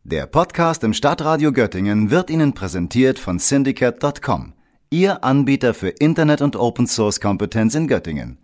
Der Podcast im Stadtradio Göttingen wird Ihnen präsentiert von Syndicate.com, Ihr Anbieter für Internet- und Open-Source-Kompetenz in Göttingen.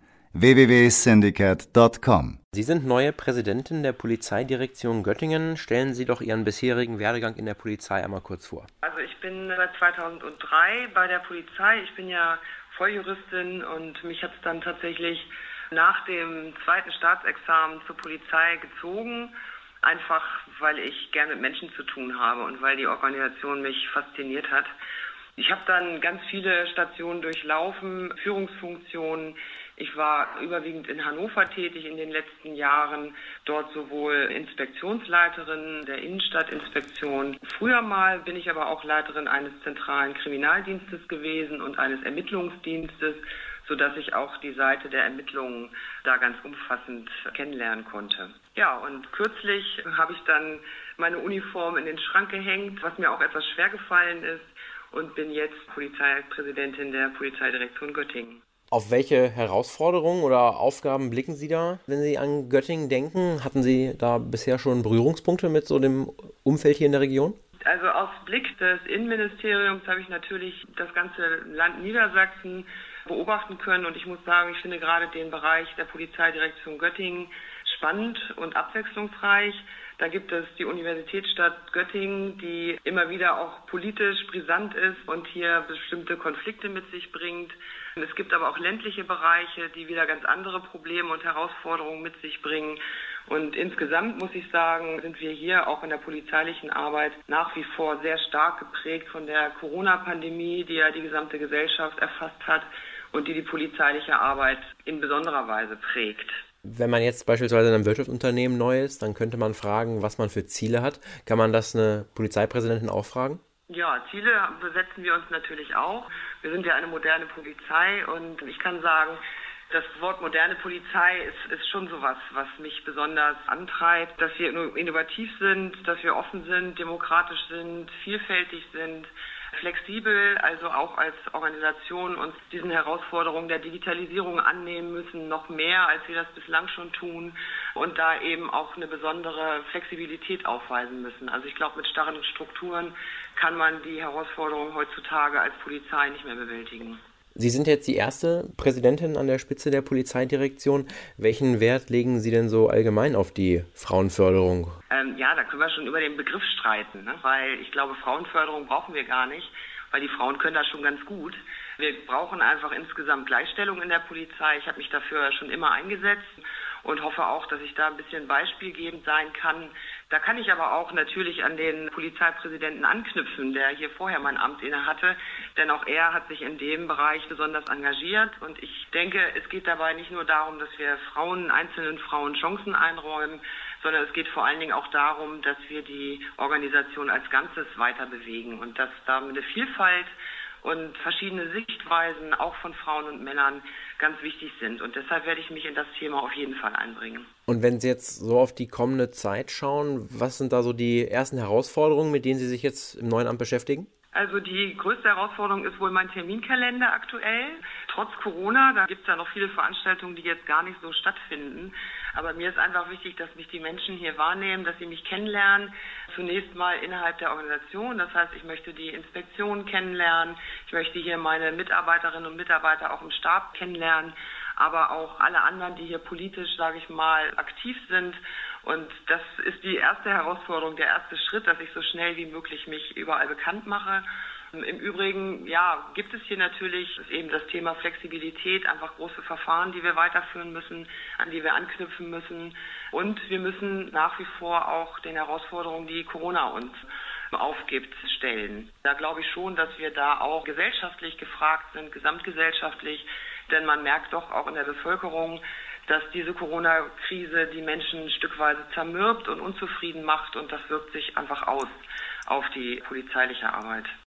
www.syndicate.com. Sie sind neue Präsidentin der Polizeidirektion Göttingen. Stellen Sie doch Ihren bisherigen Werdegang in der Polizei einmal kurz vor. Also ich bin seit 2003 bei der Polizei. Ich bin ja Volljuristin und mich hat es dann tatsächlich nach dem zweiten Staatsexamen zur Polizei gezogen. Einfach, weil ich gerne mit Menschen zu tun habe und weil die Organisation mich fasziniert hat. Ich habe dann ganz viele Stationen durchlaufen, Führungsfunktionen. Ich war überwiegend in Hannover tätig in den letzten Jahren, dort sowohl Inspektionsleiterin der Innenstadtinspektion. Früher mal bin ich aber auch Leiterin eines zentralen Kriminaldienstes gewesen und eines Ermittlungsdienstes, sodass ich auch die Seite der Ermittlungen da ganz umfassend kennenlernen konnte. Ja, und kürzlich habe ich dann meine Uniform in den Schrank gehängt, was mir auch etwas schwer gefallen ist, und bin jetzt Polizeipräsidentin der Polizeidirektion Göttingen. Auf welche Herausforderungen oder Aufgaben blicken Sie da, wenn Sie an Göttingen denken? Hatten Sie da bisher schon Berührungspunkte mit so dem Umfeld hier in der Region? Also aus Blick des Innenministeriums habe ich natürlich das ganze Land Niedersachsen beobachten können, und ich muss sagen, ich finde gerade den Bereich der Polizeidirektion Göttingen spannend und abwechslungsreich. Da gibt es die Universitätsstadt Göttingen, die immer wieder auch politisch brisant ist und hier bestimmte Konflikte mit sich bringt. Es gibt aber auch ländliche Bereiche, die wieder ganz andere Probleme und Herausforderungen mit sich bringen. Und insgesamt muss ich sagen, sind wir hier auch in der polizeilichen Arbeit nach wie vor sehr stark geprägt von der Corona-Pandemie, die ja die gesamte Gesellschaft erfasst hat und die die polizeiliche Arbeit in besonderer Weise prägt. Wenn man jetzt beispielsweise in einem Wirtschaftsunternehmen neu ist, dann könnte man fragen, was man für Ziele hat. Kann man das eine Polizeipräsidentin auch fragen? Ja, Ziele setzen wir uns natürlich auch. Wir sind ja eine moderne Polizei, und ich kann sagen, das Wort moderne Polizei ist schon sowas, was mich besonders antreibt, dass wir innovativ sind, dass wir offen sind, demokratisch sind, vielfältig sind, flexibel, also auch als Organisation uns diesen Herausforderungen der Digitalisierung annehmen müssen, noch mehr, als wir das bislang schon tun, und da eben auch eine besondere Flexibilität aufweisen müssen. Also ich glaube, mit starren Strukturen kann man die Herausforderungen heutzutage als Polizei nicht mehr bewältigen. Sie sind jetzt die erste Präsidentin an der Spitze der Polizeidirektion. Welchen Wert legen Sie denn so allgemein auf die Frauenförderung? Ja, da können wir schon über den Begriff streiten, ne? Weil ich glaube, Frauenförderung brauchen wir gar nicht, weil die Frauen können das schon ganz gut. Wir brauchen einfach insgesamt Gleichstellung in der Polizei. Ich habe mich dafür schon immer eingesetzt und hoffe auch, dass ich da ein bisschen beispielgebend sein kann. Da kann ich aber auch natürlich an den Polizeipräsidenten anknüpfen, der hier vorher mein Amt inne hatte, denn auch er hat sich in dem Bereich besonders engagiert, und ich denke, es geht dabei nicht nur darum, dass wir einzelnen Frauen Chancen einräumen, sondern es geht vor allen Dingen auch darum, dass wir die Organisation als Ganzes weiter bewegen und dass da eine Vielfalt und verschiedene Sichtweisen auch von Frauen und Männern ganz wichtig sind. Und deshalb werde ich mich in das Thema auf jeden Fall einbringen. Und wenn Sie jetzt so auf die kommende Zeit schauen, was sind da so die ersten Herausforderungen, mit denen Sie sich jetzt im neuen Amt beschäftigen? Also die größte Herausforderung ist wohl mein Terminkalender aktuell. Trotz Corona, da gibt es ja noch viele Veranstaltungen, die jetzt gar nicht so stattfinden. Aber mir ist einfach wichtig, dass mich die Menschen hier wahrnehmen, dass sie mich kennenlernen. Zunächst mal innerhalb der Organisation. Das heißt, ich möchte die Inspektion kennenlernen. Ich möchte hier meine Mitarbeiterinnen und Mitarbeiter auch im Stab kennenlernen. Aber auch alle anderen, die hier politisch, sage ich mal, aktiv sind. Und das ist die erste Herausforderung, der erste Schritt, dass ich so schnell wie möglich mich überall bekannt mache. Im Übrigen, ja, gibt es hier natürlich eben das Thema Flexibilität, einfach große Verfahren, die wir weiterführen müssen, an die wir anknüpfen müssen. Und wir müssen nach wie vor auch den Herausforderungen, die Corona uns aufgibt, stellen. Da glaube ich schon, dass wir da auch gesellschaftlich gefragt sind, gesamtgesellschaftlich, denn man merkt doch auch in der Bevölkerung, dass diese Corona-Krise die Menschen stückweise zermürbt und unzufrieden macht, und das wirkt sich einfach aus auf die polizeiliche Arbeit.